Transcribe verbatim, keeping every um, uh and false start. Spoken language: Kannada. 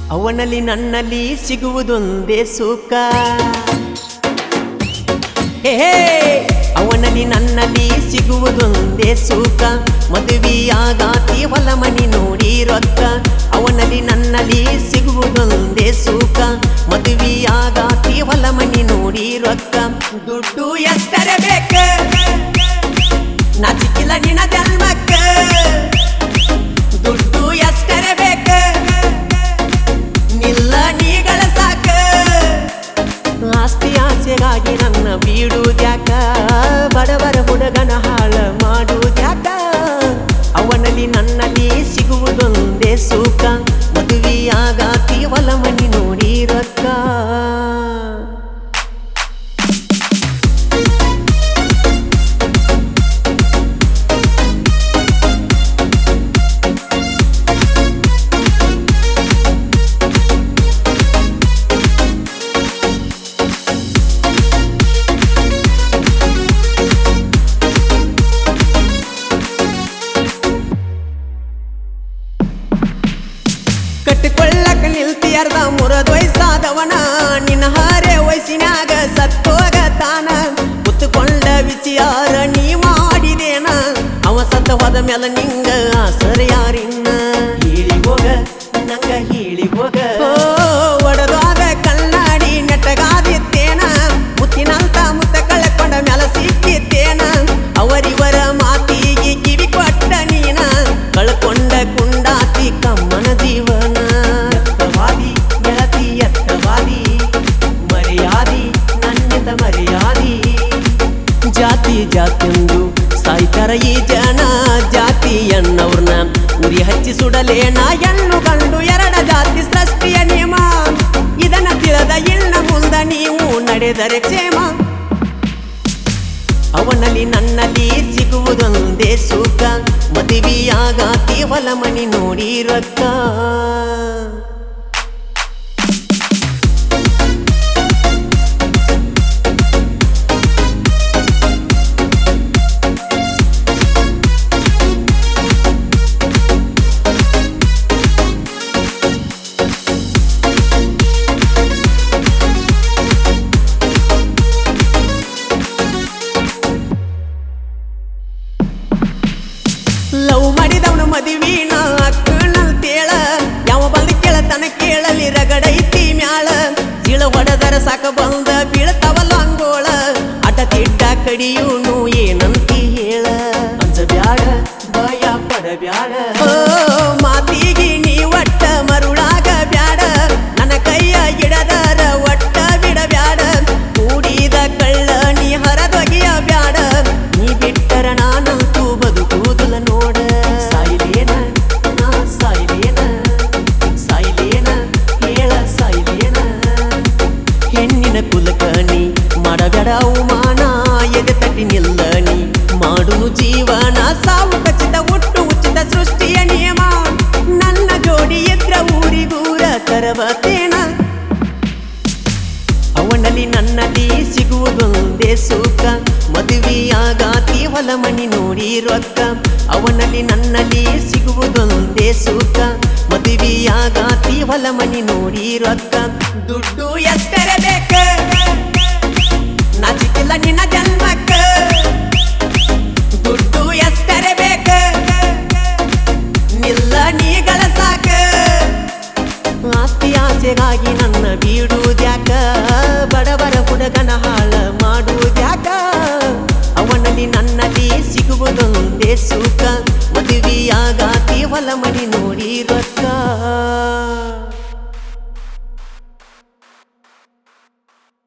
ಅವನಲ್ಲಿ ನನ್ನಲ್ಲಿ ಸಿಗುವುದೊಂದೇ ಸುಖ. ಹೇ ಅವನಲ್ಲಿ ನನ್ನಲ್ಲಿ ಸಿಗುವುದೊಂದೇ ಸುಖ. ಮದುವೆಯಾಗಾತಿ ಹೊಲ ಮನಿ ನೋಡಿ ರೊಕ್ಕ. ಅವನಲ್ಲಿ ನನ್ನಲ್ಲಿ ಸಿಗುವುದೊಂದೇ ಸುಖ. ಮದುವೆಯಾಗಾತಿ ಹೊಲ ಮನಿ ನೋಡಿ ರೊಕ್ಕ. ದುಡ್ಡು ಎಷ್ಟರ ಬೇಕ ನಾಚಿಕಿಲ್ಲ ನಿನ್ನ ಜನ್ಮಕ್ಕ. ದುಡ್ಡು ಎಷ್ಟರ ಬೇಕ ನಿಲ್ಲ ನೀ ಗಳಸಾಕ. ಆಸ್ತಿ ಆಸೆಗಾಗಿ ನನ್ನ ಬೀಡುದ್ಯಾಕ. ಬಡವರ ಹುಡುಗನ ಹಾಳ ಮಾಡುದ್ಯಾಕ. ಅವನಲ್ಲಿ ನನ್ನಲ್ಲಿ ಸಿಗುವುದೊಂದೇ ಸುಖ. ಮದುವೆಯಾಗಾತಿ ಹೊಲ ಮನಿ ನೋಡಿ ರೊಕ್ಕ. ಕಟ್ಟಿಕೊಳ್ಳಕ ನಿಲ್ತಿ ಅರ್ಧ ಮುರದ ವಯಸ್ಸಾದವನ. ನಿನ್ನ ಹಾರೆ ವಯಸ್ಸಿನಾಗ ಸತ್ತೋಗ ತಾನ. ಕುತ್ತುಕೊಂಡ ವಿಚಾರ ನೀ ಮಾಡಿದೇನ. ಅವ ಸತ್ತ ಹೋದ ಮೇಲೆ ನಿಂಗ ಆಸರ ಯಾರಿನ್ನ. ಹೇಳಿ ಹೋಗ ನಂಗ ಹೇಳಿ ಹೋಗ. ಒಡದಾದ ಕಣ್ಣಾಡಿ ನೆಟ್ಟಗಾದಿತ್ತೇನ. ಮುತ್ತಿನಂತ ಮುತ್ತ ಕಳ್ಕೊಂಡ ಮ್ಯಾಲ ಸಿಕ್ಕಿತ್ತೇನ. ಅವರಿವರ ಮಾತಿಗೆ ಕಿವಿ ಕೊಟ್ಟ ನೀನ. ಕಳ್ಕೊಂಡ ಕುಂಡಾತಿ ಕಮ್ಮನ ಜೀವನ. ಎತ್ತವಾದಿ ಗೆಳತಿ ಎತ್ತವಾದಿ ಮರ್ಯಾದಿ ನನ್ನಿಂದ ಮರ್ಯಾದಿ. ಜಾತಿ ಜಾತಿಯೊಂದು ಸಾಯ್ತರ ಈ ಜನ. ಜಾತಿಯನ್ನವ್ರನ್ನ ಉರಿ ಹಚ್ಚಿ ಸುಡಲೇನ. ಹೆಣ್ಣು ಗಂಡು ಎರಡ ಜಾತಿ ಸೃಷ್ಟಿಯ ನಿಯಮ. ಇದನ್ನ ತಿಳಿದ ಇನ್ನ ಮುಂದ ನೀವು ನಡೆದರೆ ಕ್ಷೇಮ. ಅವನಲ್ಲಿ ನನ್ನಲ್ಲಿ ಸಿಗುವುದೊಂದೇ ಸುಖ. ಮದುವೆಯಾಗಾತಿ ಹೊಲ ಮನಿ ನೋಡಿ ರೊಕ್ಕ. ಲವ್ ಮಾಡಿದವನು ಮದುವಿನ ಅಕ್ಕನಂತೇಳ. ಯಾವ ಬಂದು ಕೇಳತನ ಕೇಳಲಿ ರಗಡೈತಿ ಮ್ಯಾಳ. ಸಿಳ ಹೊಡೆದರ ಸಾಕ ಬಂದ ಬೀಳ್ತಾವಲ್ಲ ಅಂಗೋಳ. ಅಡ್ಡ ತಿಡ್ಡ ಕಡಿಯೂನು ಏನಂತಿ ಹೇಳ. ಅಂಜ ಬ್ಯಾಡ ಭಯ ಪಡಬ್ಯಾಡ. ಮಾತಿಗೆ ನೀ ಒಟ್ಟ ಮರುಳಾಗ ಬ್ಯಾಡ. ನನ್ನ ಕೈಯ ಹಿಡದರ ಒಟ್ಟ ಬಿಡಬ್ಯಾಡ. ಕೂಡಿದ ಕಳ್ಳ ನೀ ಹರದೊಗೆಯ ಬ್ಯಾಡ. ನೀ ಬಿಟ್ಟರ ನಾನಂತೂ ಬದುಕುವುದಿಲ್ಲ ನೋಡ. ಸಾಯ್ಲೇನ ನಾ ಸಾಯ್ಲೇನ ಸಾಯ್ಲೇನ ಹೇಳ ಸಾಯ್ಲೇನ. ಹೆಣ್ಣಿನ ಕುಲಕಣಿ ಮಾಡಬೇಡ ಅವಮಾನ. ಎದೆ ತಟ್ಟಿ ನಿಲ್ಲ ನೀ ಮಾಡು ಜೀವನ. ಸಾವು ಖಚಿತ ಹುಟ್ಟು ಉಚಿತ ಸೃಷ್ಟಿಯ ನಿಯಮ. ನನ್ನ ಜೋಡಿ ಇದ್ರ ಊರಿಗೂರ ತರವತೇನ. ಅವನಲ್ಲಿ ನನ್ನಲ್ಲಿ ಸಿಗುವುದೊಂದೇ ಸುಖ. ಮದುವೆಯಾಗಾತಿ ಹೊಲ ಮನಿ ನೋಡಿ ರೊಕ್ಕ. ಅವನಲ್ಲಿ ನನ್ನಲ್ಲಿ ಸಿಗುವುದೊಂದೇ ಸುಖ. ಮದುವೆಯಾಗಾತಿ ಹೊಲ ಮನಿ ನೋಡಿ ರೊಕ್ಕ. ದುಡ್ಡು ಎಷ್ಟರ ಬೇಕ ನಾಚಿಕಿಲ್ಲ ನಿನ್ನ ಜನ್ಮಕ್ಕ. ದುಡ್ಡು ಎಷ್ಟರ ಬೇಕ ನಿಲ್ಲ ನೀ ಗಳಸಾಕ. ಆಸ್ತಿ ಆಸೆಗಾಗಿ ನನ್ನ ಬೀಡುದ್ಯಾಕ. ಬಡವರ ಹುಡುಗನ ಹಾಳ ಮಾಡುವುದ್ಯಾಕ. ಅವನಲ್ಲಿ ನನ್ನಲ್ಲಿ ಸಿಗುವುದೊಂದೇ ಸುಖ. ಮದುವೆಯಾಗಾತಿ ಹೊಲ ಮನಿ